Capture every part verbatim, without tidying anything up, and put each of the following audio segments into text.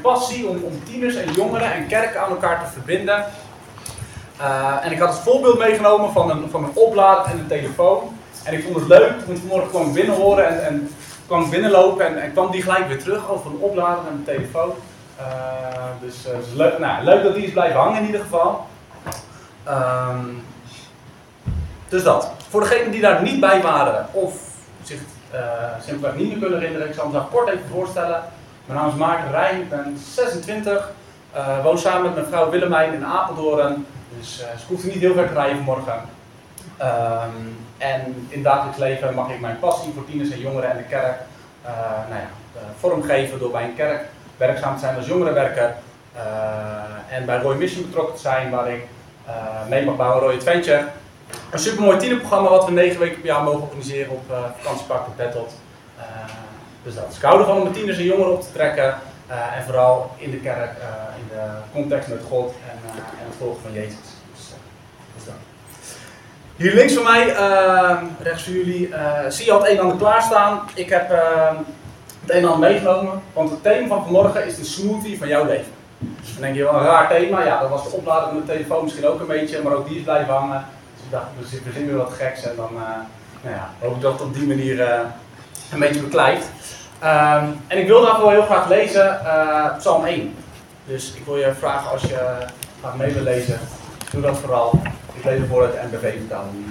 passie om, om tieners en jongeren en kerken aan elkaar te verbinden. Uh, en ik had het voorbeeld meegenomen van een, van een oplader en een telefoon. En ik vond het leuk, toen ik vanmorgen kwam binnen horen en, en kwam binnenlopen en, en kwam die gelijk weer terug over een oplader en een telefoon. Uh, dus uh, dus leuk, nou, leuk dat die is blijven hangen in ieder geval. Um, dus dat. Voor degenen die daar niet bij waren of zich uh, simpelweg niet meer kunnen herinneren, ik zal mezelf kort even voorstellen. Mijn naam is Maarten Rijn, ik ben zesentwintig, uh, woon samen met mijn vrouw Willemijn in Apeldoorn. Dus uh, ze hoeft niet heel ver te rijden vanmorgen. Um, en in het dagelijks leven mag ik mijn passie voor tieners en jongeren en de kerk uh, nou ja, uh, vormgeven door bij een kerk werkzaam te zijn als jongerenwerker. Uh, en bij Roy Mission betrokken te zijn, waar ik uh, mee mag bouwen, Roy Adventure. Een supermooi tienerprogramma wat we negen weken per jaar mogen organiseren op uh, vakantiepark de Battled. Uh, dus dat is. Ik hou ervan om met tieners en jongeren op te trekken. Uh, en vooral in de kerk, uh, in de context met God en, uh, en het volgen van Jezus. Dus, uh, dus dat. Hier links van mij, uh, rechts van jullie, uh, zie je al het een en ander klaarstaan. Ik heb uh, het een en ander meegenomen, want het thema van vanmorgen is de smoothie van jouw leven. Dan denk je wel een raar thema, ja, dat was de oplader van de telefoon misschien ook een beetje, maar ook die is blijven hangen. Dus ik dacht, we verzinnen weer wat geks en dan uh, nou ja, hoop ik dat het op die manier uh, een beetje beklijft. Um, en ik wil daarvoor heel graag lezen uh, Psalm één. Dus ik wil je vragen als je graag mee wil lezen, doe dat vooral. Ik lees ervoor uit de N B V-vertaling.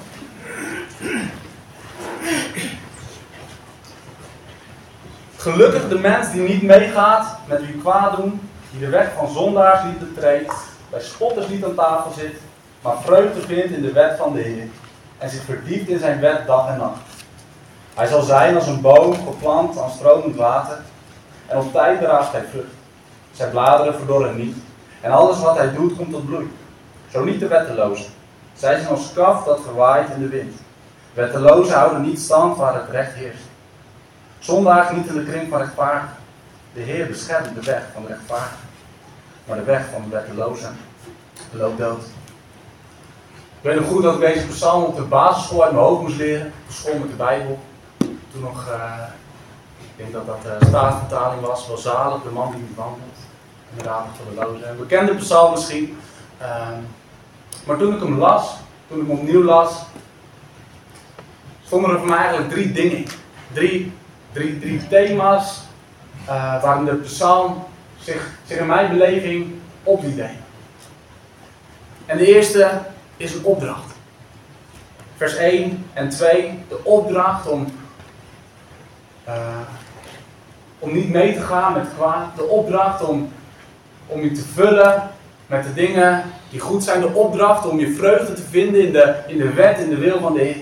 Gelukkig de mens die niet meegaat met wie kwaad doen, die de weg van zondaars niet betreedt, bij spotters niet aan tafel zit, maar vreugde vindt in de wet van de Heer en zich verdiept in zijn wet dag en nacht. Hij zal zijn als een boom geplant aan stromend water en op tijd draagt hij vrucht. Zijn bladeren verdorren niet en alles wat hij doet komt tot bloei. Zo niet de wettelozen. Zij zijn als kaf dat verwaait in de wind. Wettelozen houden niet stand waar het recht heerst. Zondaars niet in de kring van rechtvaardigen. De Heer beschermt de weg van de rechtvaardigen. Maar de weg van de wettelozen loopt dood. Ik weet nog goed dat ik deze psalm op de basisschool uit mijn hoofd moest leren. Op school met de Bijbel. Toen nog, uh, ik denk dat dat de Statenvertaling was. Wel zalig, de man die niet wandelt. Inderdaad, voor de lozen. Een bekende psalm misschien. Um, maar toen ik hem las, toen ik hem opnieuw las, stonden er voor mij eigenlijk drie dingen. Drie, drie, drie thema's uh, waarin de psalm zich, zich in mijn beleving op liet nemen. En de eerste is een opdracht. Vers één en twee, de opdracht om, uh, om niet mee te gaan met kwaad. De opdracht om, om je te vullen met de dingen die goed zijn. De opdracht om je vreugde te vinden in de, in de wet, in de wil van de Heer.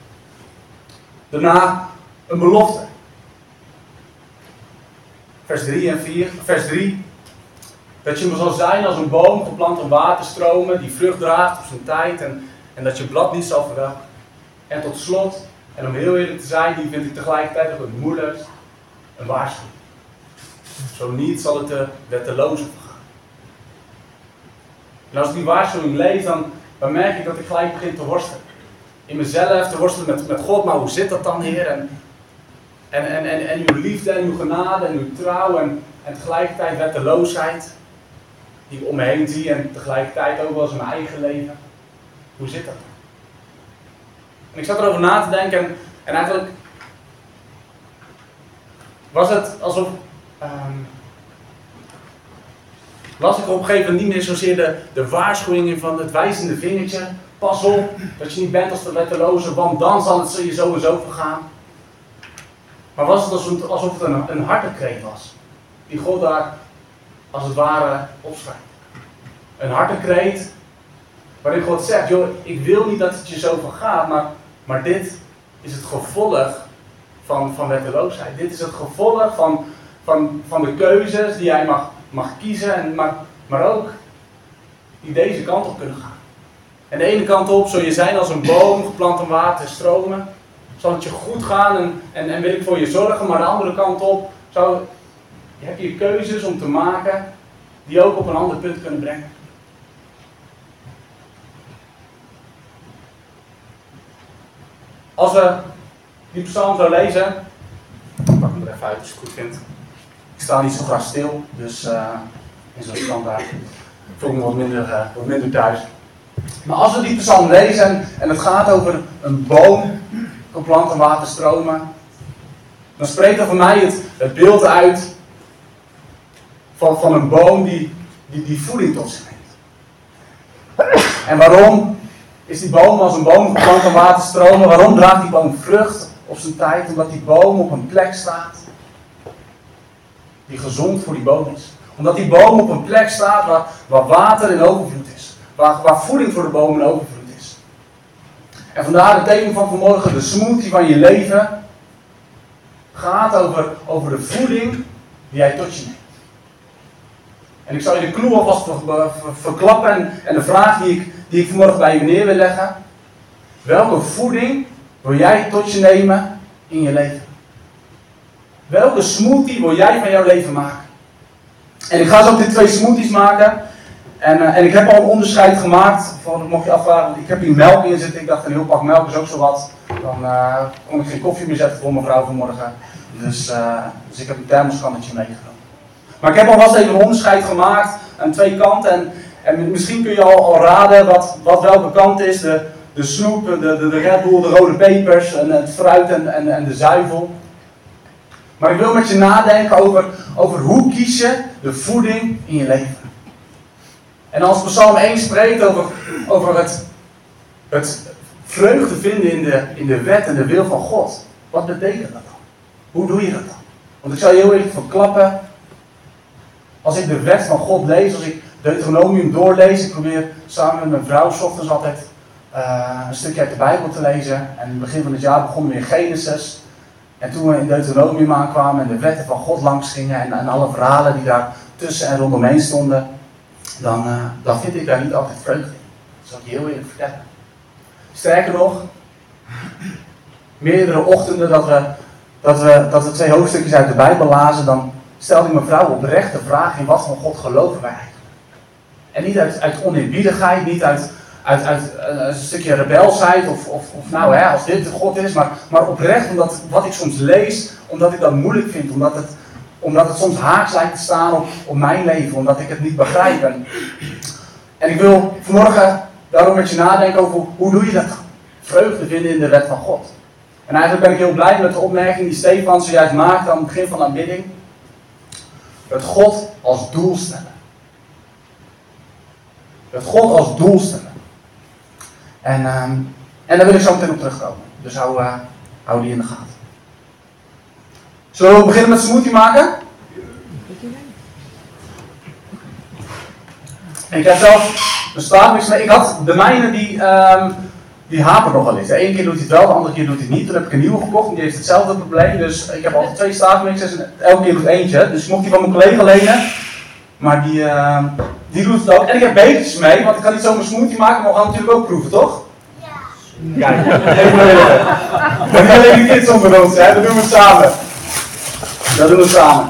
Daarna een belofte. Vers drie en vier. Vers drie. Dat je zal zijn als een boom geplant aan waterstromen die vrucht draagt op zijn tijd en, en dat je blad niet zal verwelken. En tot slot, en om heel eerlijk te zijn, die vind ik tegelijkertijd ook het moeilijkst, een waarschuwing. Zo niet zal het de wettelozen vergaan. En als ik die waarschuwing lees, dan, dan merk ik dat ik gelijk begin te worstelen. In mezelf te worstelen met, met God, maar hoe zit dat dan, Heer? En, en, en, en, en uw liefde en uw genade en uw trouw en, en tegelijkertijd wetteloosheid die ik om me heen zie en tegelijkertijd ook wel eens in mijn eigen leven. Hoe zit dat? En ik zat erover na te denken en, en eigenlijk was het alsof um, las ik op een gegeven moment niet meer zozeer de, de waarschuwingen van het wijzende vingertje. Pas op dat je niet bent als de wetteloze, want dan zal het je zo en zo vergaan. Maar was het alsof, alsof het een, een hartekreet was. Die God daar als het ware opschrijft. Een hartekreet waarin God zegt, joh, ik wil niet dat het je zo vergaat, maar, maar dit is het gevolg van, van wetteloosheid. Dit is het gevolg van, van, van de keuzes die jij mag, mag kiezen, en, maar, maar ook die deze kant op kunnen gaan. En de ene kant op zul je zijn als een boom geplant aan waterstromen. Zal het je goed gaan en, en, en wil ik voor je zorgen, maar de andere kant op zou, je hebt je keuzes om te maken die ook op een ander punt kunnen brengen. Als we die psalm zo lezen, ik pak hem er even uit als je het goed vindt. Ik sta niet zo graag stil, dus uh, in zo'n standaard voel ik me wat minder, uh, wat minder thuis. Maar als we die psalm lezen en het gaat over een boom, geplant en waterstromen, dan spreekt er voor mij het, het beeld uit van, van een boom die, die, die voeding tot zich neemt. En waarom is die boom als een boom geplant en waterstromen? Waarom draagt die boom vrucht op zijn tijd? Omdat die boom op een plek staat die gezond voor die boom is. Omdat die boom op een plek staat waar, waar water in overvloed is. Waar, waar voeding voor de boom in overvloed is. En vandaar het thema van vanmorgen, de smoothie van je leven, gaat over, over de voeding die jij tot je neemt. En ik zal je de clue alvast ver, ver, verklappen en, en de vraag die ik, die ik vanmorgen bij je neer wil leggen. Welke voeding wil jij tot je nemen in je leven? Welke smoothie wil jij van jouw leven maken? En ik ga zo ook dit twee smoothies maken. En, uh, en ik heb al een onderscheid gemaakt. Van, mocht je afvragen, ik heb hier melk in zitten. Ik dacht een heel pak melk is ook zo wat. Dan uh, kon ik geen koffie meer zetten voor mijn vrouw vanmorgen. Dus, uh, dus ik heb een thermoskannetje meegenomen. Maar ik heb alvast even een onderscheid gemaakt aan twee kanten. En, en misschien kun je al, al raden wat, wat welke kant is. De, de snoep, de, de, de Red Bull, de rode pepers, en het fruit en, en, en de zuivel. Maar ik wil met je nadenken over, over hoe kies je de voeding in je leven. En als Psalm één spreekt over, over het, het vreugde vinden in de, in de wet en de wil van God. Wat betekent dat dan? Hoe doe je dat dan? Want ik zal je heel even verklappen. Als ik de wet van God lees, als ik Deuteronomium doorlees, ik probeer samen met mijn vrouw 's ochtends altijd uh, een stukje uit de Bijbel te lezen. En in het begin van het jaar begonnen we in Genesis. En toen we in Deuteronomium aankwamen en de wetten van God langs gingen en, en alle verhalen die daar tussen en rondomheen stonden, dan, uh, dan vind ik daar niet altijd vreugde in. Dat zal ik je heel eerlijk vertellen. Sterker nog, meerdere ochtenden dat we, dat, we, dat we twee hoofdstukjes uit de Bijbel lazen, dan stelde ik mijn vrouw oprecht de vraag: in wat van God geloven wij eigenlijk? En niet uit, uit oneerbiedigheid, niet uit, uit, uit uh, een stukje rebelsheid of, of, of nou hè, als dit de God is, maar, maar oprecht omdat wat ik soms lees, omdat ik dat moeilijk vind, omdat het, omdat het soms haaks lijkt te staan op, op mijn leven, omdat ik het niet begrijp. En, en ik wil vanmorgen daarom met je nadenken over hoe doe je dat dan? Vreugde vinden in de wet van God. En eigenlijk ben ik heel blij met de opmerking die Stefan zojuist maakte aan het begin van de aanbidding. Het God als doel stellen. Het God als doel stellen. En, um, en daar wil ik zo meteen op terugkomen. Dus hou, uh, hou die in de gaten. Zullen we beginnen met smoothie maken? En ik heb zelf een staafmix mee. Ik had de mijne die, um, die hapert nogal eens. De ene keer doet hij het wel, de andere keer doet hij het niet. Toen heb ik een nieuwe gekocht en die heeft hetzelfde probleem. Dus ik heb altijd twee staafmixers en elke keer doet eentje. Dus ik mocht die van mijn collega lenen. Maar die, uh, die doet het ook. En ik heb bekertjes mee, want ik kan niet zomaar smoothie maken, maar we gaan natuurlijk ook proeven, toch? Ja. Kijk, even maar even. Dat niet alleen de kids onder ons, hè? Dat doen we samen. Dat doen we samen.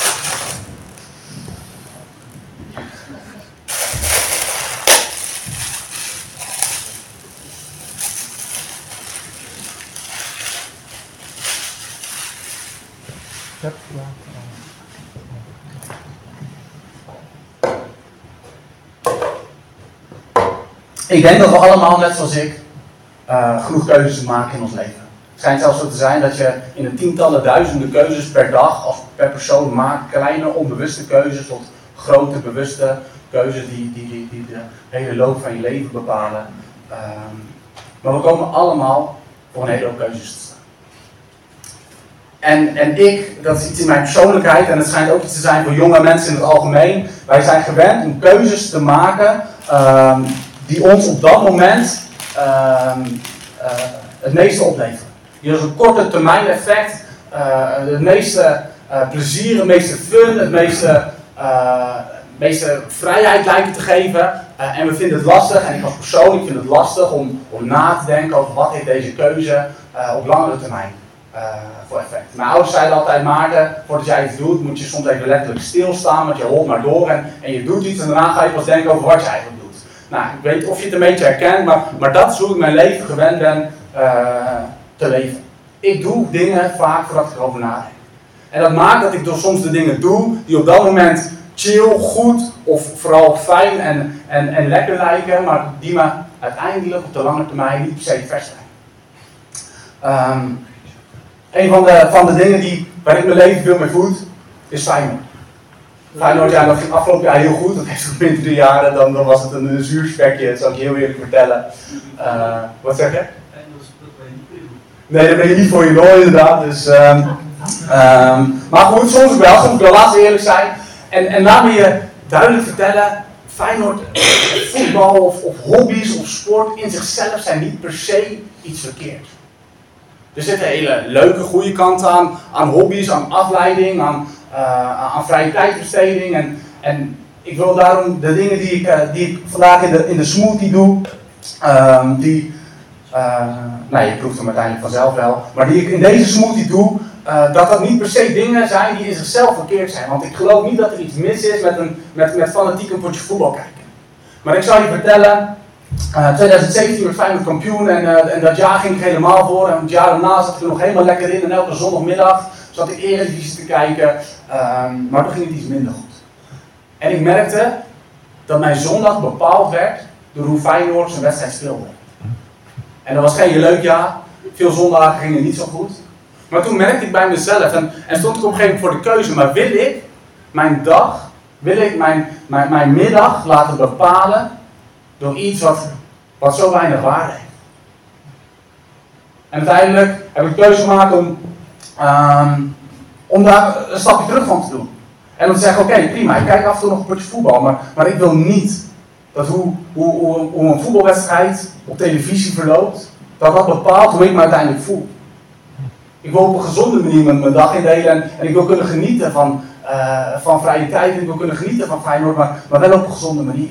Ik denk dat we allemaal, net zoals ik, uh, genoeg keuzes maken in ons leven. Het schijnt zelfs zo te zijn dat je in de tientallen duizenden keuzes per dag, als per persoon maakt, kleine onbewuste keuzes tot grote bewuste keuzes die, die, die, die de hele loop van je leven bepalen. Um, maar we komen allemaal voor een hele hoop keuzes te staan. En, en ik, dat is iets in mijn persoonlijkheid en het schijnt ook iets te zijn voor jonge mensen in het algemeen. Wij zijn gewend om keuzes te maken um, die ons op dat moment um, uh, het meeste opleveren. Die als een korte termijn effect uh, het meeste uh, plezier, het meeste fun, het meeste, uh, het meeste vrijheid lijken te geven. Uh, en we vinden het lastig, en ik als persoon ik vind het lastig om, om na te denken over wat heeft deze keuze uh, op langere termijn uh, voor effect. Mijn ouders zeiden altijd: Maarten, voordat jij iets doet moet je soms even letterlijk stilstaan, want je holt maar door en, en je doet iets en daarna ga je pas denken over wat je eigenlijk doet. Nou, ik weet of je het een beetje herkent, maar, maar dat is hoe ik mijn leven gewend ben uh, te leven. Ik doe dingen vaak voordat ik erover nadenk. En dat maakt dat ik door soms de dingen doe die op dat moment chill, goed of vooral fijn en, en, en lekker lijken, maar die me uiteindelijk op de lange termijn niet per se vers zijn. Um, een van de, van de dingen die, waar ik mijn leven veel mee voed, is Feyenoord. Feyenoord, ja, dat ging afgelopen jaar heel goed. Dat heeft ook minder drie jaren, dan, dan was het een, een zuurspekje, dat zal ik je heel eerlijk vertellen. Uh, wat zeg je? Nee, dat ben je niet voor je lol inderdaad. Dus, um, um, maar goed, soms wel, soms wel, laten we eerlijk zijn. En, en laat me je duidelijk vertellen, Feyenoord, voetbal of, of hobby's of sport in zichzelf zijn niet per se iets verkeerds. Er zitten hele leuke, goede kanten aan, aan hobby's, aan afleiding, aan, uh, aan vrije tijdbesteding. En, en ik wil daarom de dingen die ik, uh, die ik vandaag in de, in de smoothie doe, um, die, uh, nee, je proeft hem uiteindelijk vanzelf wel, maar die ik in deze smoothie doe, uh, dat dat niet per se dingen zijn die in zichzelf verkeerd zijn. Want ik geloof niet dat er iets mis is met, een, met, met fanatiek een potje voetbal kijken. Maar ik zal je vertellen, Uh, twintig zeventien werd Feyenoord kampioen en, uh, en dat jaar ging ik helemaal voor. En het jaar daarna zat ik er nog helemaal lekker in en elke zondagmiddag zat ik Eredivisie te kijken. Um, maar toen ging het iets minder goed. En ik merkte dat mijn zondag bepaald werd door hoe Feyenoord zijn wedstrijd speelde. En dat was geen leuk jaar. Veel zondagen gingen niet zo goed. Maar toen merkte ik bij mezelf en, en stond ik op een gegeven moment voor de keuze. Maar wil ik mijn dag, wil ik mijn, mijn, mijn middag laten bepalen door iets wat, wat zo weinig waarde heeft. En uiteindelijk heb ik de keuze gemaakt om, um, om daar een stapje terug van te doen. En om te zeggen, oké, okay, prima, ik kijk af en toe nog een potje voetbal, maar, maar ik wil niet dat hoe, hoe, hoe, hoe een voetbalwedstrijd op televisie verloopt, dat dat bepaalt hoe ik me uiteindelijk voel. Ik wil op een gezonde manier mijn dag indelen en, en ik wil kunnen genieten van, uh, van vrije tijd en ik wil kunnen genieten van Feyenoord, maar, maar wel op een gezonde manier.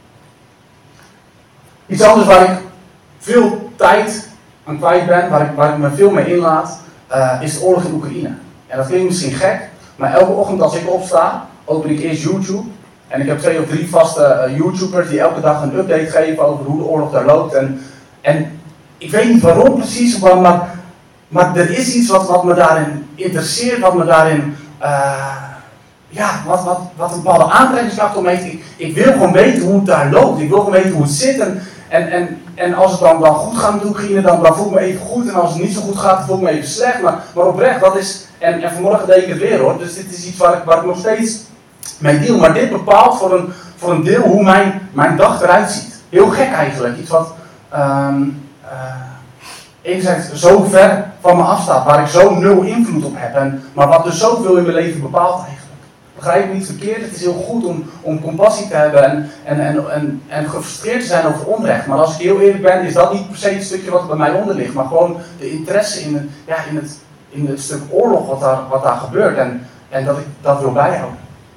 Iets anders waar ik veel tijd aan kwijt ben, waar ik, waar ik me veel mee inlaat, uh, is de oorlog in Oekraïne. En dat klinkt misschien gek, maar elke ochtend als ik opsta, open ik eerst YouTube. En ik heb twee of drie vaste uh, YouTubers die elke dag een update geven over hoe de oorlog daar loopt. En, en ik weet niet waarom precies, maar, maar, maar er is iets wat, wat me daarin interesseert, wat me daarin... Uh, Ja, wat, wat, wat een bepaalde aantrekkingskracht om heeft. Ik, ik wil gewoon weten hoe het daar loopt. Ik wil gewoon weten hoe het zit. En, en, en, en als het dan, dan goed gaat met Oekraïne, dan, dan voel ik me even goed. En als het niet zo goed gaat, dan voel ik me even slecht. Maar, maar oprecht, dat is... En, en vanmorgen deed ik het weer hoor. Dus dit is iets waar ik, waar ik nog steeds mee deal. Maar dit bepaalt voor een, voor een deel hoe mijn, mijn dag eruit ziet. Heel gek eigenlijk. Iets wat... Um, uh, enerzijds zo ver van me afstaat. Waar ik zo nul invloed op heb. En, maar wat dus zoveel in mijn leven bepaalt eigenlijk. Begrijp me niet verkeerd, het is heel goed om, om compassie te hebben en, en, en, en, en gefrustreerd te zijn over onrecht. Maar als ik heel eerlijk ben, is dat niet per se het stukje wat bij mij onder ligt. Maar gewoon de interesse in het, ja, in het, in het stuk oorlog wat daar, wat daar gebeurt. En, en dat ik dat wil bijhouden.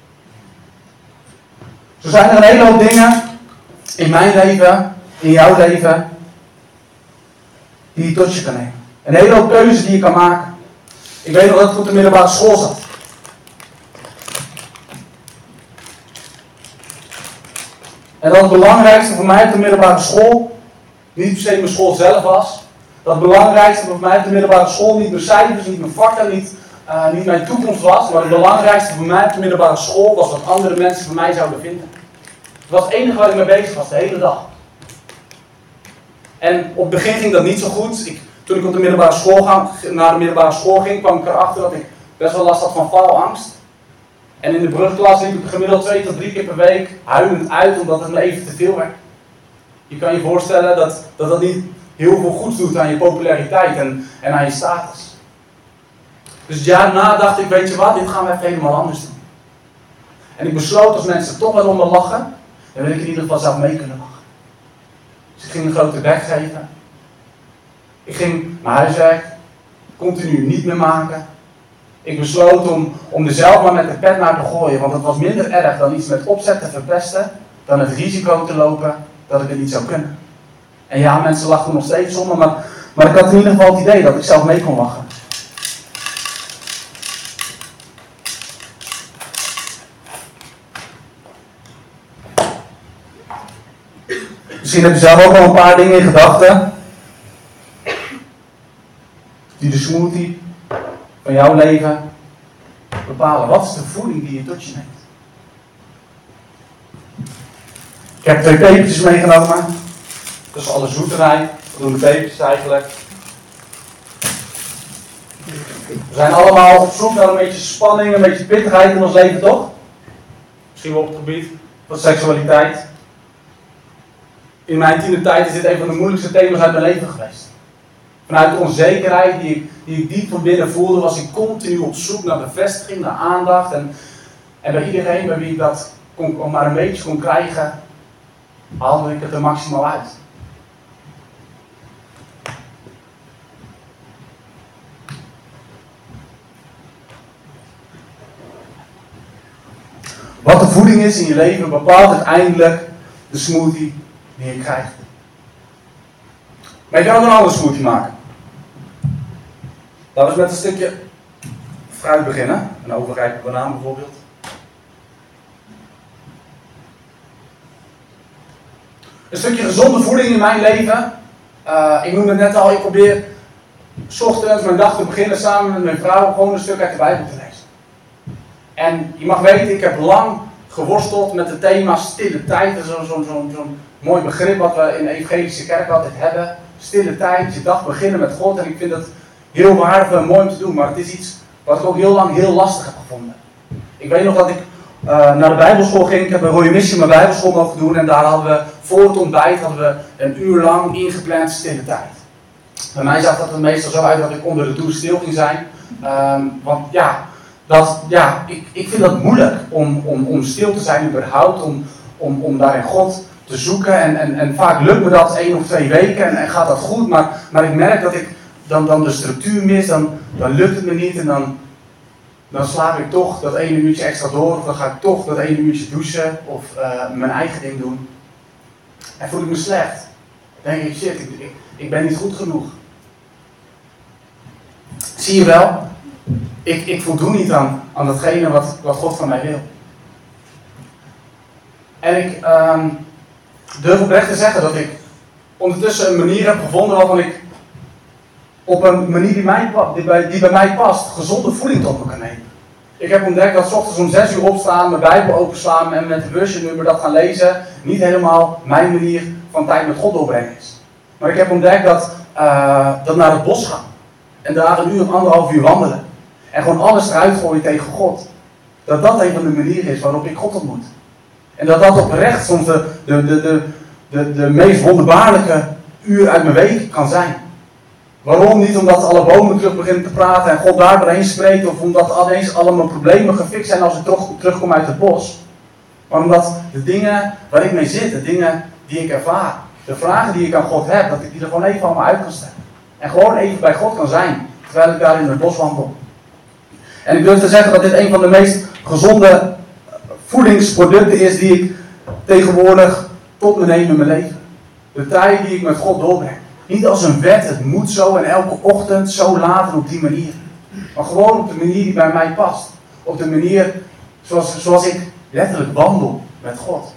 Zo zijn er een hele hoop dingen in mijn leven, in jouw leven, die je tot je kan nemen. Een hele hoop keuzes die je kan maken. Ik weet nog dat ik op de middelbare school zat. En dat het belangrijkste voor mij op de middelbare school niet per se mijn school zelf was. Dat het belangrijkste voor mij op de middelbare school niet mijn cijfers, niet mijn vakken, niet, uh, niet mijn toekomst was. Maar het belangrijkste voor mij op de middelbare school was wat andere mensen van mij zouden vinden. Het was het enige waar ik mee bezig was, de hele dag. En op het begin ging dat niet zo goed. Ik, toen ik op de middelbare school ga, naar de middelbare school ging, kwam ik erachter dat ik best wel last had van faalangst. En in de brugklas liep ik gemiddeld twee tot drie keer per week huilend uit omdat het me even te veel werd. Je kan je voorstellen dat dat, dat niet heel veel goed doet aan je populariteit en, en aan je status. Dus het jaar daarna dacht ik, weet je wat, dit gaan we even helemaal anders doen. En ik besloot als mensen toch wel om me lachen, dan wil ik in ieder geval zelf mee kunnen lachen. Dus ik ging een grote bek geven. Ik ging mijn huiswerk continu niet meer maken. Ik besloot om, om er zelf maar met de pet naar te gooien, want het was minder erg dan iets met opzet te verpesten, dan het risico te lopen dat ik het niet zou kunnen. En ja, mensen lachten nog steeds om me, maar, maar ik had in ieder geval het idee dat ik zelf mee kon lachen. Misschien heb je zelf ook wel een paar dingen in gedachten, die de smoothie van jouw leven bepalen. Wat is de voeding die je tot je neemt? Ik heb twee pepertjes meegenomen. Dat is alle zoeterij. Wat doen de pepertjes eigenlijk? We zijn allemaal op zoek naar een beetje spanning, een beetje pittigheid in ons leven, toch? Misschien wel op het gebied van seksualiteit. In mijn tienertijd is dit een van de moeilijkste thema's uit mijn leven geweest. Vanuit de onzekerheid die ik, die ik diep van binnen voelde, was ik continu op zoek naar bevestiging, naar aandacht. En, en bij iedereen bij wie ik dat kon, maar een beetje kon krijgen, haalde ik het er maximaal uit. Wat de voeding is in je leven bepaalt uiteindelijk de smoothie die je krijgt. Maar je kan ook een andere smoothie maken. Laten we met een stukje fruit beginnen. Een overrijpe banaan bijvoorbeeld. Een stukje gezonde voeding in mijn leven. Uh, ik noemde het net al, ik probeer 's ochtends mijn dag te beginnen samen met mijn vrouw gewoon een stuk uit de Bijbel te lezen. En je mag weten, ik heb lang geworsteld met het thema stille tijd. Dat is zo'n zo, zo, zo mooi begrip wat we in de evangelische kerk altijd hebben. Stille tijd, je dag beginnen met God. En ik vind het heel waardevol en mooi om te doen. Maar het is iets wat ik ook heel lang heel lastig heb gevonden. Ik weet nog dat ik uh, naar de Bijbelschool ging. Ik heb een Royal Mission mijn Bijbelschool mogen doen. En daar hadden we voor het ontbijt hadden we een uur lang ingepland stille tijd. Bij mij zag dat er meestal zo uit dat ik onder de douche stil ging zijn. Um, want ja... Dat, ja, ik, ik vind dat moeilijk om, om, om stil te zijn überhaupt, om, om, om daar in God te zoeken. En, en, en vaak lukt me dat één of twee weken en, en gaat dat goed, maar, maar ik merk dat ik dan, dan de structuur mis, dan, dan lukt het me niet en dan, dan slaap ik toch dat ene uurtje extra door, of dan ga ik toch dat ene uurtje douchen of uh, mijn eigen ding doen. En voel ik me slecht. Dan denk ik, shit, ik, ik, ik ben niet goed genoeg. Zie je wel? Ik, ik voldoe niet aan, aan datgene wat, wat God van mij wil. En ik um, durf oprecht te zeggen dat ik ondertussen een manier heb gevonden waarvan ik op een manier die, mij, die, bij, die bij mij past, gezonde voeding tot me kan nemen. Ik heb ontdekt dat 's ochtends om zes uur opstaan, mijn Bijbel openslaan en met een worshipnummer dat gaan lezen niet helemaal mijn manier van tijd met God doorbrengen is. Maar ik heb ontdekt dat, uh, dat naar het bos gaan en daar een uur of anderhalf uur wandelen. En gewoon alles eruit gooien tegen God. Dat dat een van de manieren is waarop ik God ontmoet. En dat dat oprecht soms de, de, de, de, de, de meest wonderbaarlijke uur uit mijn week kan zijn. Waarom? Niet omdat alle bomen terug beginnen te praten en God daar doorheen spreekt. Of omdat ineens alle mijn problemen gefixt zijn als ik toch terugkom uit het bos. Maar omdat de dingen waar ik mee zit, de dingen die ik ervaar. De vragen die ik aan God heb, dat ik die er gewoon even allemaal uit kan stellen. En gewoon even bij God kan zijn. Terwijl ik daar in het bos wandel. En ik durf te zeggen dat dit een van de meest gezonde voedingsproducten is die ik tegenwoordig tot me neem in mijn leven. De tijd die ik met God doorbreng. Niet als een wet, het moet zo en elke ochtend zo laat en op die manier. Maar gewoon op de manier die bij mij past. Op de manier zoals, zoals ik letterlijk wandel met God.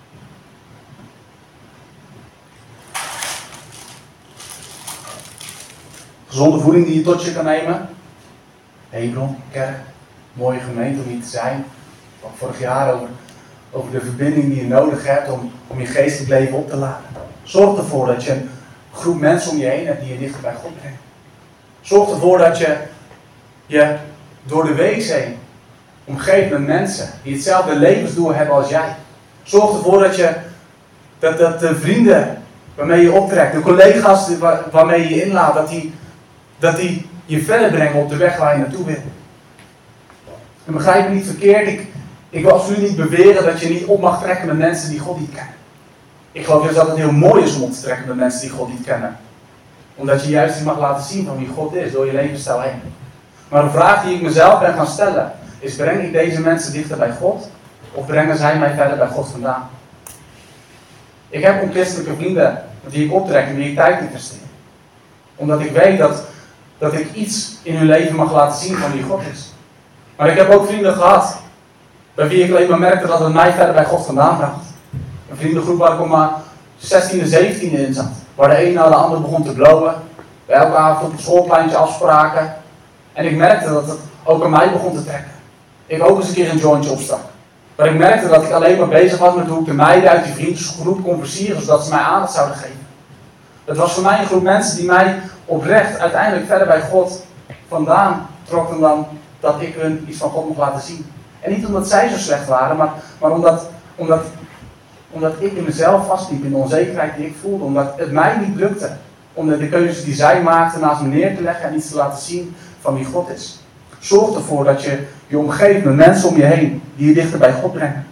Gezonde voeding die je tot je kan nemen. Hebron, kerk, mooie gemeente om hier te zijn. Van vorig jaar over, over de verbinding die je nodig hebt om, om je geestelijk leven op te laden. Zorg ervoor dat je een groep mensen om je heen hebt die je dichter bij God brengt. Zorg ervoor dat je je door de week heen omgeeft met mensen die hetzelfde levensdoel hebben als jij. Zorg ervoor dat je dat, dat de vrienden waarmee je optrekt, de collega's waar, waarmee je je inlaat, dat die, dat die je verder brengen op de weg waar je naartoe wil. En begrijp me niet verkeerd, ik, ik wil absoluut niet beweren dat je niet op mag trekken met mensen die God niet kennen. Ik geloof juist dat het heel mooi is om op te trekken met mensen die God niet kennen. Omdat je juist mag laten zien van wie God is door je levensstijl heen. Maar de vraag die ik mezelf ben gaan stellen is: breng ik deze mensen dichter bij God? Of brengen zij mij verder bij God vandaan? Ik heb onchristelijke vrienden met wie ik optrek en die ik tijd investeer. Omdat ik weet dat, dat ik iets in hun leven mag laten zien van wie God is. Maar ik heb ook vrienden gehad bij wie ik alleen maar merkte dat het mij verder bij God vandaan bracht. Een vriendengroep waar ik om maar zestiende, zeventiende in zat. Waar de een na de ander begon te blowen. Bij elke avond op het schoolpleintje afspraken. En ik merkte dat het ook aan mij begon te trekken. ik ook eens een keer een jointje opstak. Maar ik merkte dat ik alleen maar bezig was met hoe ik de meiden uit die vriendjesgroep kon versieren, zodat ze mij aandacht zouden geven. Het was voor mij een groep mensen die mij oprecht uiteindelijk verder bij God vandaan trokken dan dat ik hun iets van God mocht laten zien. En niet omdat zij zo slecht waren, maar, maar omdat, omdat, omdat ik in mezelf vastliep, in de onzekerheid die ik voelde. Omdat het mij niet lukte om de keuzes die zij maakten naast me neer te leggen en iets te laten zien van wie God is. Zorg ervoor dat je je omgeeft met mensen om je heen die je dichter bij God brengen.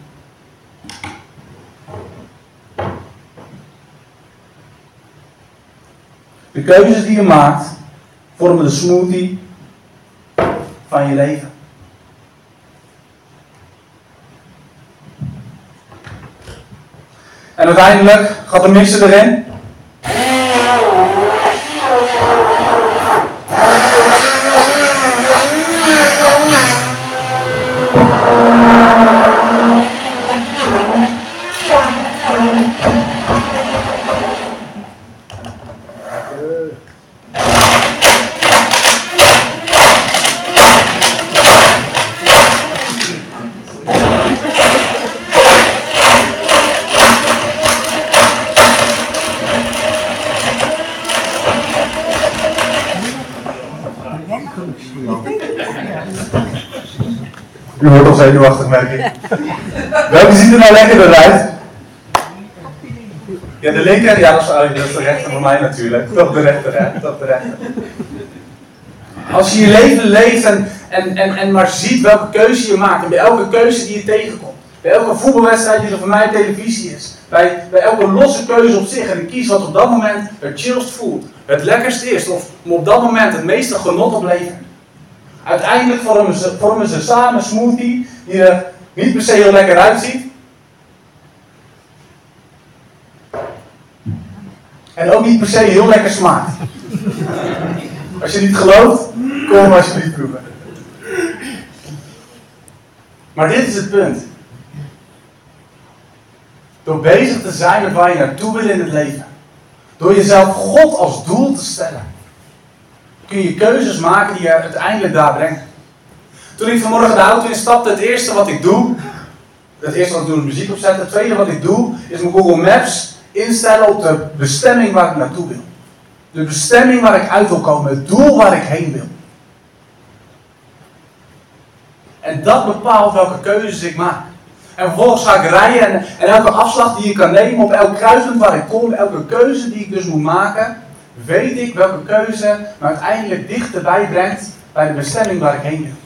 De keuzes die je maakt vormen de smoothie van je leven. En uiteindelijk gaat de mixer erin. U wordt al zenuwachtig, merk ik. Welke ziet er nou lekkerder uit? Ja, de linker, ja, dat is, dat is de rechter voor mij natuurlijk. Toch de rechter, hè? Toch de rechter. Als je je leven leeft en, en, en, en maar ziet welke keuze je maakt, en bij elke keuze die je tegenkomt, bij elke voetbalwedstrijd die er voor mij op televisie is, bij, bij elke losse keuze op zich, en ik kies wat op dat moment het chillst voelt, het lekkerst is, of me op dat moment het meeste genot oplevert. Uiteindelijk vormen ze, vormen ze samen een smoothie die er niet per se heel lekker uitziet. En ook niet per se heel lekker smaakt. Als je niet gelooft, kom alsjeblieft proeven. Maar dit is het punt. Door bezig te zijn met waar je naartoe wil in het leven. Door jezelf God als doel te stellen. Kun je keuzes maken die je uiteindelijk daar brengen. Toen ik vanmorgen de auto instapte, het eerste wat ik doe, het eerste wat ik doe is muziek opzetten, het tweede wat ik doe is mijn Google Maps instellen op de bestemming waar ik naartoe wil. De bestemming waar ik uit wil komen, het doel waar ik heen wil. En dat bepaalt welke keuzes ik maak. En vervolgens ga ik rijden en, en elke afslag die je kan nemen op elk kruispunt waar ik kom, elke keuze die ik dus moet maken, weet ik welke keuze me uiteindelijk dichterbij brengt bij de bestemming waar ik heen wil.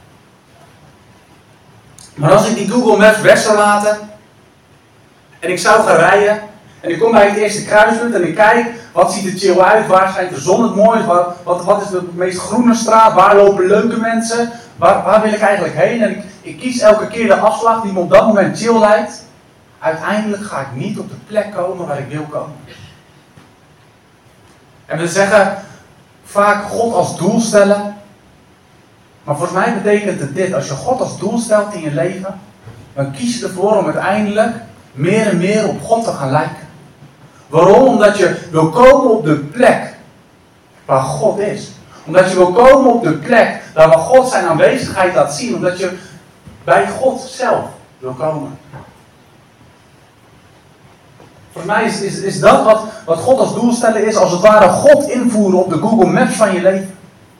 Maar als ik die Google Maps weg zou laten en ik zou gaan rijden en ik kom bij het eerste kruispunt en ik kijk wat ziet er chill uit, waar schijnt de zon het mooist, wat, wat, wat is de meest groene straat, waar lopen leuke mensen, waar, waar wil ik eigenlijk heen en ik, ik kies elke keer de afslag die me op dat moment chill lijkt. Uiteindelijk ga ik niet op de plek komen waar ik wil komen. En we zeggen vaak God als doel stellen. Maar volgens mij betekent het dit. Als je God als doel stelt in je leven, dan kies je ervoor om uiteindelijk meer en meer op God te gaan lijken. Waarom? Omdat je wil komen op de plek waar God is. Omdat je wil komen op de plek daar waar God zijn aanwezigheid laat zien. Omdat je bij God zelf wil komen. Volgens mij is, is, is dat wat, wat God als doel stellen is, als het ware God invoeren op de Google Maps van je leven.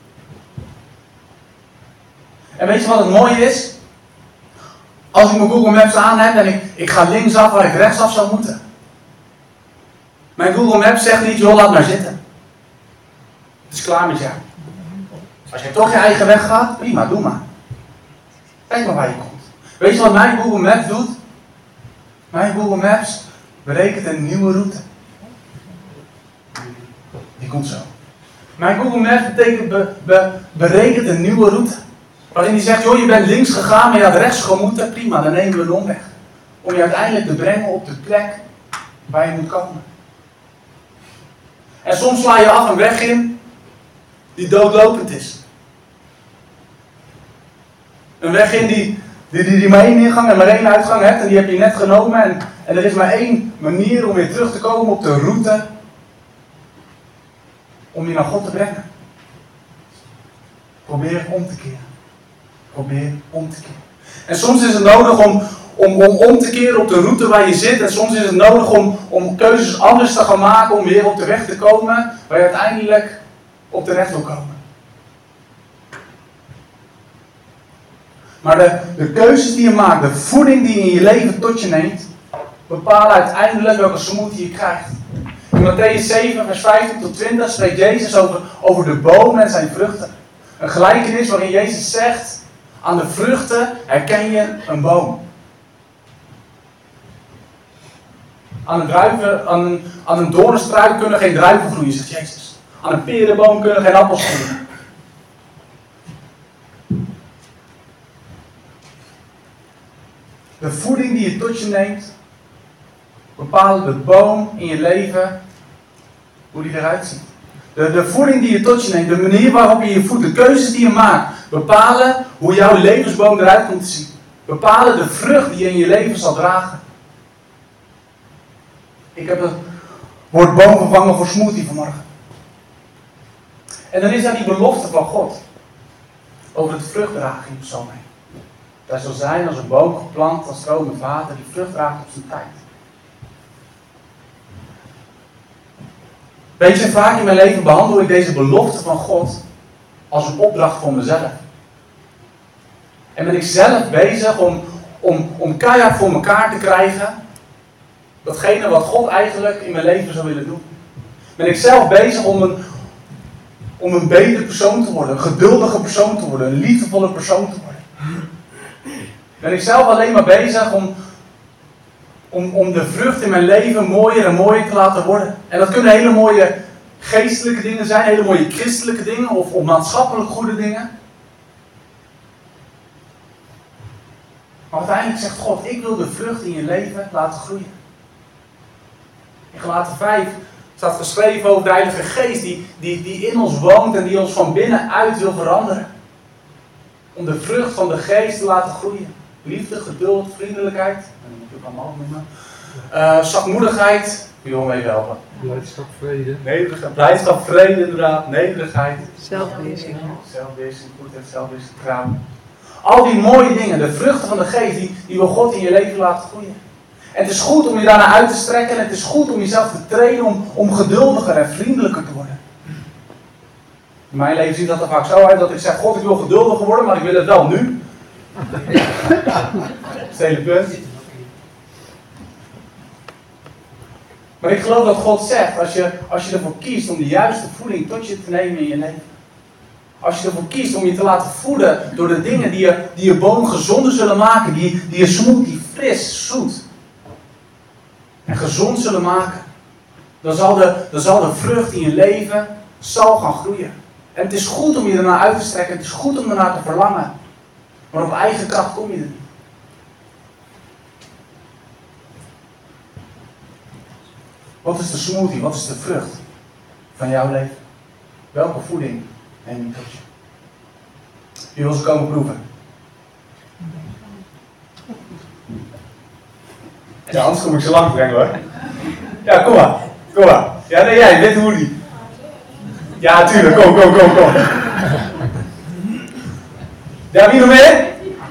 En weet je wat het mooie is? Als ik mijn Google Maps aan heb en ik, ik ga linksaf waar ik rechtsaf zou moeten. Mijn Google Maps zegt niet, joh, laat maar zitten. Het is klaar met jou. Als je toch je eigen weg gaat, prima, doe maar. Kijk maar waar je komt. Weet je wat mijn Google Maps doet? Mijn Google Maps berekent een nieuwe route. Die komt zo. Mijn Google Maps betekent be, be, berekent een nieuwe route. Waarin die zegt, joh, je bent links gegaan, maar je had rechts gemoeten. Prima, dan nemen we een omweg. Om je uiteindelijk te brengen op de plek waar je moet komen. En soms sla je af een weg in die doodlopend is. Een weg in die, die, die, die maar één ingang en maar één uitgang hebt. En die heb je net genomen. En, en er is maar één manier om weer terug te komen op de route. Om je naar God te brengen. Probeer om te keren. Probeer om te keren. En soms is het nodig om, om, om om te keren op de route waar je zit. En soms is het nodig om, om keuzes anders te gaan maken. Om weer op de weg te komen waar je uiteindelijk op terecht wil komen. Maar de, de keuzes die je maakt, de voeding die je in je leven tot je neemt, bepalen uiteindelijk welke smoothie je krijgt. In Mattheüs zeven, vers vijftien tot twintig spreekt Jezus over, over de boom en zijn vruchten. Een gelijkenis waarin Jezus zegt, aan de vruchten herken je een boom. Aan een, druiven, aan een, aan een doornstruik kunnen geen druiven groeien, zegt Jezus. Aan een perenboom kunnen geen appels groeien. De voeding die je tot je neemt, bepaalt de boom in je leven, hoe die eruit ziet. De, de voeding die je tot je neemt, de manier waarop je je voedt, de keuzes die je maakt, bepalen hoe jouw levensboom eruit komt te zien. Bepalen de vrucht die je in je leven zal dragen. Ik heb het woord boom vervangen voor smoothie vanmorgen. En dan is daar die belofte van God over het vruchtdragen in Psalm één. Hij zal zijn als een boom geplant, als stromend water, die vrucht draagt op zijn tijd. Weet je, vaak in mijn leven behandel ik deze belofte van God als een opdracht voor mezelf. En ben ik zelf bezig om, om, om keihard voor elkaar te krijgen datgene wat God eigenlijk in mijn leven zou willen doen. Ben ik zelf bezig om een, om een betere persoon te worden, een geduldige persoon te worden, een liefdevolle persoon te worden. Ben ik zelf alleen maar bezig om, om, om de vrucht in mijn leven mooier en mooier te laten worden. En dat kunnen hele mooie geestelijke dingen zijn, hele mooie christelijke dingen of, of maatschappelijk goede dingen. Maar uiteindelijk zegt God, ik wil de vrucht in je leven laten groeien. In Galaten vijf staat geschreven over de Heilige Geest die, die, die in ons woont en die ons van binnenuit wil veranderen. Om de vrucht van de Geest te laten groeien. Liefde, geduld, vriendelijkheid. Dat moet ik allemaal noemen. Uh, zachtmoedigheid. Wie wil me even helpen? Blijdschap, vrede. Nederigheid. Blijdschap, vrede inderdaad. Nederigheid. Zelfbeheersing. Zelfbeheersing, goedheid, zelfbeheersing, trouw. Al die mooie dingen, de vruchten van de Geest, die, die wil God in je leven laten groeien. En het is goed om je daarna uit te strekken. En het is goed om jezelf te trainen om, om geduldiger en vriendelijker te worden. In mijn leven ziet dat er vaak zo uit dat ik zeg, God, ik wil geduldiger worden, maar ik wil het wel nu. Dat is het hele punt. Maar ik geloof dat God zegt, als je, als je ervoor kiest om de juiste voeding tot je te nemen in je leven. Als je ervoor kiest om je te laten voeden door de dingen die je, die je boom gezonder zullen maken. Die, die je smoothie fris, zoet en gezond zullen maken. Dan zal, de, dan zal de vrucht in je leven zal gaan groeien. En het is goed om je ernaar uit te strekken. Het is goed om ernaar te verlangen. Maar op eigen kracht kom je er niet. Wat is de smoothie? Wat is de vrucht van jouw leven? Welke voeding neem je tot je? Je wil ze komen proeven. Ja, anders kom ik ze lang brengen hoor. Ja, kom maar. Kom maar. Ja, nee, jij, dit hoe die. Ja, tuurlijk. Kom, kom, kom, kom. Ja, wie nog meer?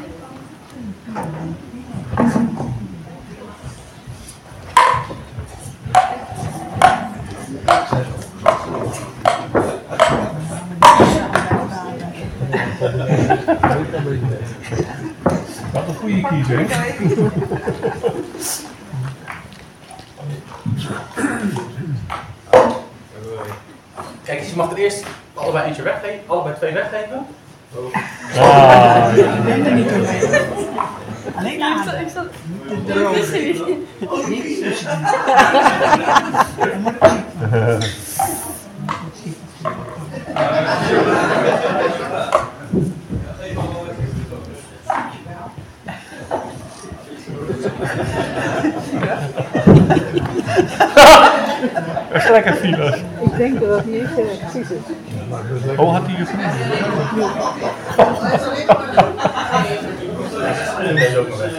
Wat een goede kiezer, hè? Kijk eens, je mag er eerst allebei eentje weggeven, allebei twee weggeven. Ah, ja. Alleen maar. Ik zat... Dat wist ik niet. Echt lekker files. Ik denk dat dat niet eens uh, precies is. Oh, had hij je vrienden? Deze ook nog weg.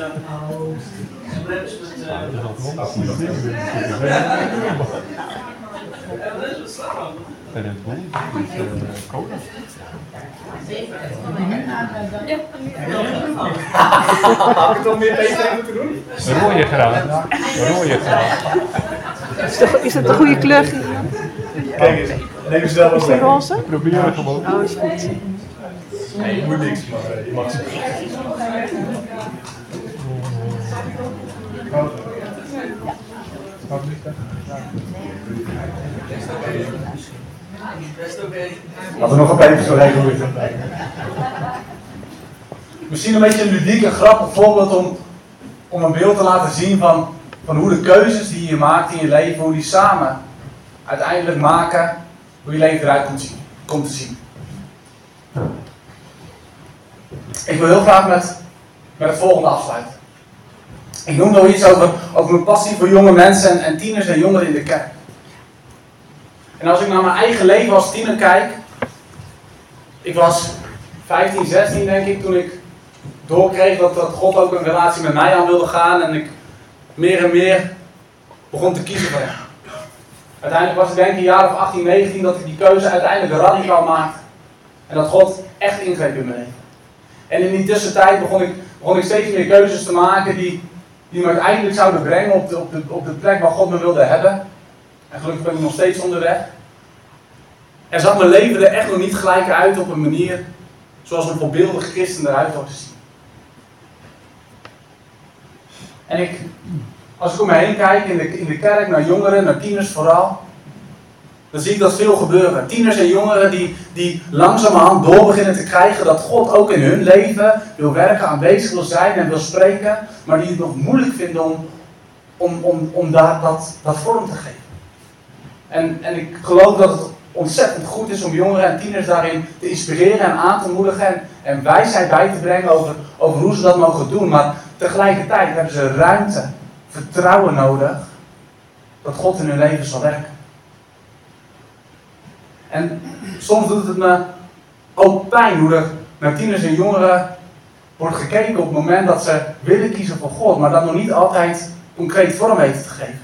Bij de boel, cola. Had ik het dan meer beter moeten doen? Rode graag. Rode graag. Is, de, is dat de goede kleur? Kijk eens, neem eens zelf Is die roze? Probeer het gewoon. Oh, is goed. Nee, je moet niks, maar je mag ze. Laten we nog een beetje zo regelen. Misschien een beetje een ludiek en grappig voorbeeld om, om een beeld te laten zien van, van hoe de keuzes die je maakt in je leven, hoe die samen uiteindelijk maken hoe je leven eruit komt, zien, komt te zien. Ik wil heel graag met, met het volgende afsluiten. Ik noem nog iets over, over mijn passie voor jonge mensen en, en tieners en jongeren in de kerk. En als ik naar mijn eigen leven als tiener kijk, ik was vijftien, zestien denk ik, toen ik doorkreeg dat, dat God ook een relatie met mij aan wilde gaan en ik meer en meer begon te kiezen voor hem. Uiteindelijk was ik denk ik een jaar of achttien, negentien dat ik die keuze uiteindelijk radicaal maakte. En dat God echt ingreep in mijn leven. En in die tussentijd begon ik, begon ik steeds meer keuzes te maken die, die me uiteindelijk zouden brengen op de, op, de, op de plek waar God me wilde hebben. En gelukkig ben ik nog steeds onderweg. En zag mijn leven er echt nog niet gelijk uit op een manier zoals een voorbeeldige christen eruit wordt te zien. En ik, als ik om me heen kijk in de, in de kerk, naar jongeren, naar tieners vooral, dan zie ik dat veel gebeuren. Tieners en jongeren die, die langzamerhand door beginnen te krijgen dat God ook in hun leven wil werken, aanwezig wil zijn en wil spreken, maar die het nog moeilijk vinden om, om, om, om daar dat, dat vorm te geven. En, en ik geloof dat het ontzettend goed is om jongeren en tieners daarin te inspireren en aan te moedigen en, en wijsheid bij te brengen over, over hoe ze dat mogen doen. Maar tegelijkertijd hebben ze ruimte, vertrouwen nodig dat God in hun leven zal werken. En soms doet het me ook pijn hoe er naar tieners en jongeren wordt gekeken op het moment dat ze willen kiezen voor God, maar dat nog niet altijd concreet vorm weten te geven.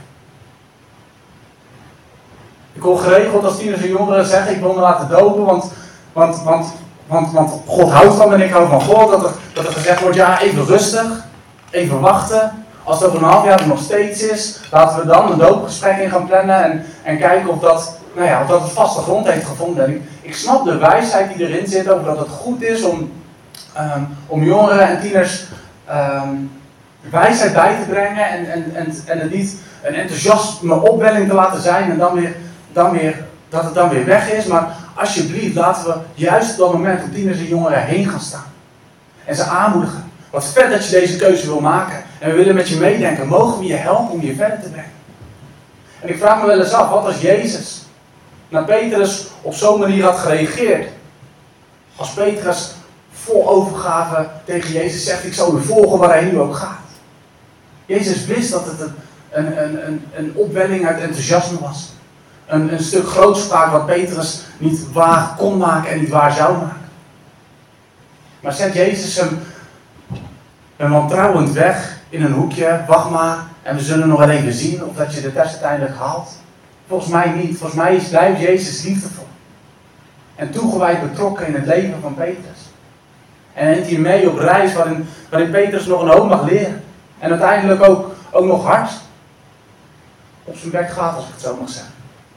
Ik hoor geregeld als tieners en jongeren zeggen, ik wil me laten dopen, want, want, want, want, want God houdt van me en ik hou van God. Dat er, dat er gezegd wordt, ja, even rustig, even wachten. Als het over een half jaar er nog steeds is, laten we dan een doopgesprek in gaan plannen en, en kijken of dat, nou ja, of dat het vaste grond heeft gevonden. En ik, ik snap de wijsheid die erin zit over dat het goed is om, um, om jongeren en tieners um, wijsheid bij te brengen en, en, en, en het niet een enthousiasme opwelling te laten zijn en dan weer, dan weer, dat het dan weer weg is. Maar alsjeblieft, laten we juist op dat moment op tieners en jongeren heen gaan staan. En ze aanmoedigen. Wat vet dat je deze keuze wil maken. En we willen met je meedenken. Mogen we je helpen om je verder te brengen? En ik vraag me wel eens af, wat als Jezus naar Petrus op zo'n manier had gereageerd? Als Petrus vol overgave tegen Jezus zegt, ik zal u volgen waar hij nu ook gaat. Jezus wist dat het een, een, een, een, een opwelling uit enthousiasme was. Een, een stuk grootspraak wat Petrus niet waar kon maken en niet waar zou maken. Maar zet Jezus hem, hem wantrouwend weg in een hoekje, wacht maar en we zullen nog wel even zien of dat je de test uiteindelijk haalt. Volgens mij niet. Volgens mij blijft Jezus liefdevol. En toegewijd betrokken in het leven van Petrus. En neemt hij mee op reis waarin, waarin Petrus nog een hoop mag leren. En uiteindelijk ook, ook nog hard op zijn bek gaat, als ik het zo mag zeggen.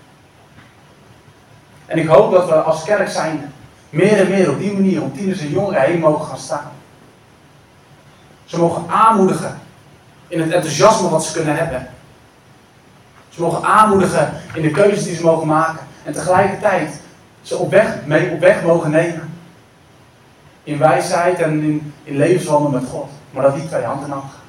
En ik hoop dat we als kerk zijnde meer en meer op die manier om tieners en jongeren heen mogen gaan staan. Ze mogen aanmoedigen in het enthousiasme wat ze kunnen hebben. Ze mogen aanmoedigen in de keuzes die ze mogen maken. En tegelijkertijd ze op weg, mee op weg mogen nemen. In wijsheid en in, in levenswandel met God. Maar dat die twee hand in hand gaan.